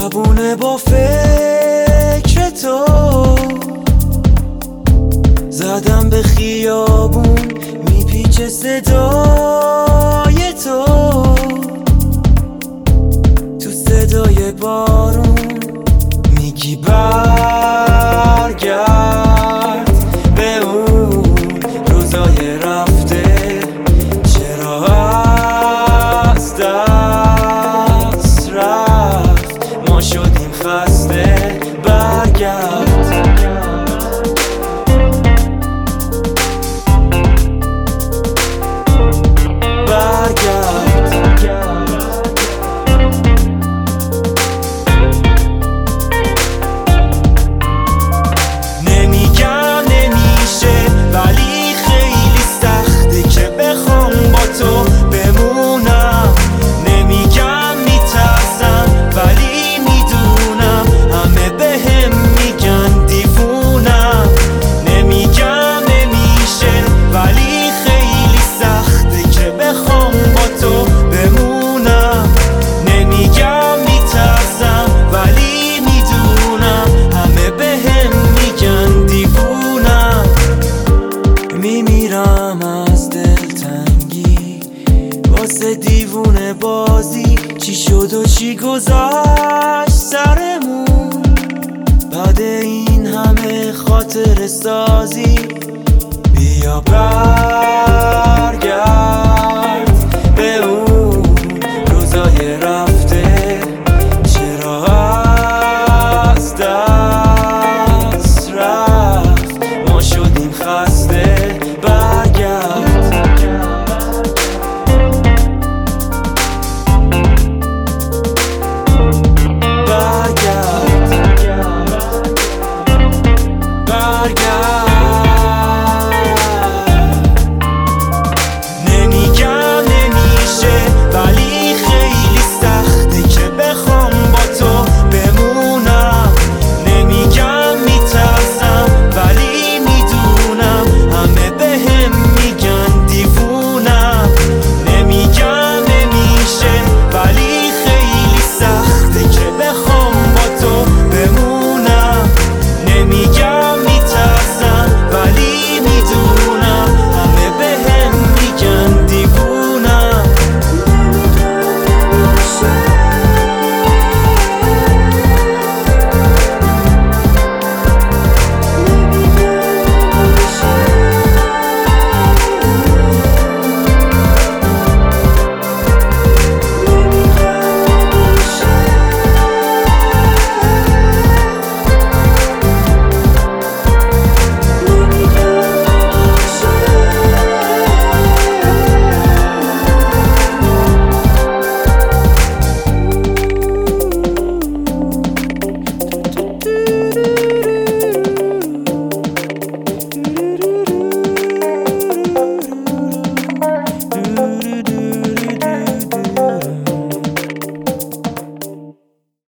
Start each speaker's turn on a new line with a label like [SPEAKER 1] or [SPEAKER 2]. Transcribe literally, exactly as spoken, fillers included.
[SPEAKER 1] شبونه با فکر تو زدم به خیابون، میپیچه صدای تو، تو صدای بارون میگی برگرد به اون روزای رفته، چرا از دست رفت، ما شدیم خسته، برگرد از دلتنگی واسه دیوونه بازی، چی شد و چی گذشت سرمون بعد این همه خاطر سازی، بیا برگرد به اون روزای رفته، چرا از دست رفت، ما شدیم خسته،
[SPEAKER 2] نمیگم